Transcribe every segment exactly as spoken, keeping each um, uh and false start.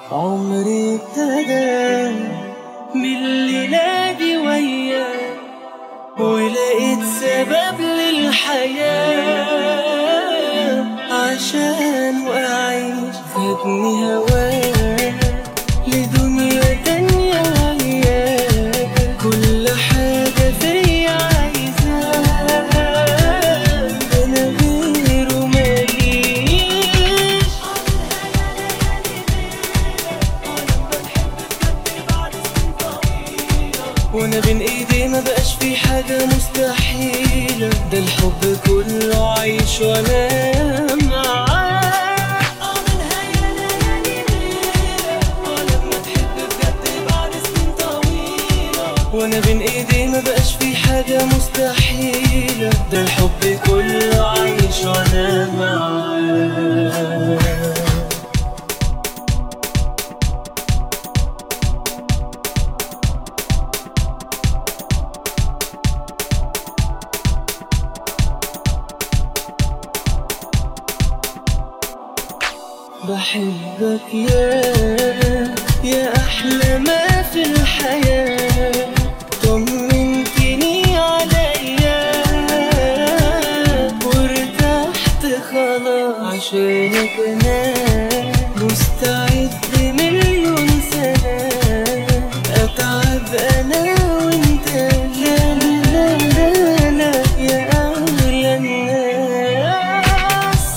عمري ابتدى من الليلة دي وياك، ولقيت سبب للحياة عشان أعيش. خدني هواك لدنيا تانية وياك، كل حاجة فيا عايزاها، أنا غيره ماليش. وانا بين ايدي ما بقاش في حاجة مستحيلة، ده الحب كله عايش وانا معاك. اه منها يا ليالي ليلة، اه لما تحب بجد بعد سنين طويلة. وانا بين ايدي ما بقاش في حاجة مستحيلة، ده الحب كله عايش وانا معاك. بحبك يا يا أحلى ما في الحياة، طمنتني عليا وارتحت خلاص، عشانك أنا مستعد مليون سنة أتعب أنا وأنت. لا لا لا لا يا أغلى الناس.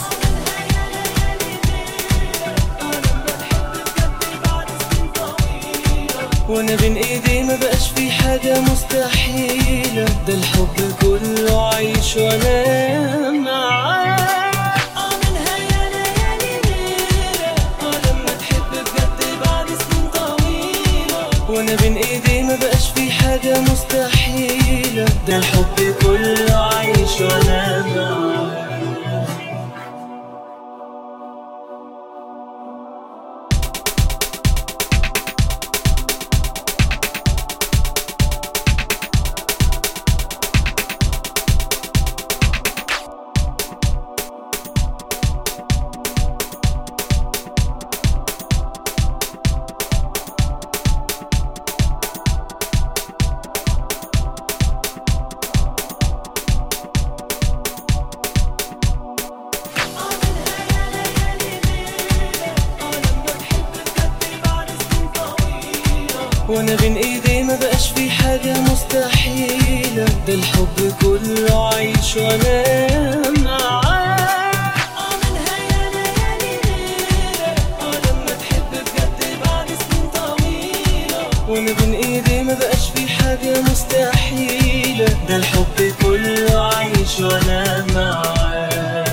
وانا بين ايدي ما بقاش في حاجة مستحيلة، ده الحب كله عايش وانا معاك. اه منها يا ليالي ليلة، اه لما تحب بجد بعد سنين طويلة. وانا بين ايدي ما بقاش في حاجة مستحيلة، ده الحب كله عايش وانا معاك. وانا بين ايدي ما بقاش في حاجة مستحيلة، ده الحب كله عايش وانا معاك. اه منها يا ليالي ليلة، اه لما تحب بجد بعد سنين طويلة. وانا بين ايدي ما بقاش في حاجة مستحيلة، ده الحب كله عايش وانا معاك.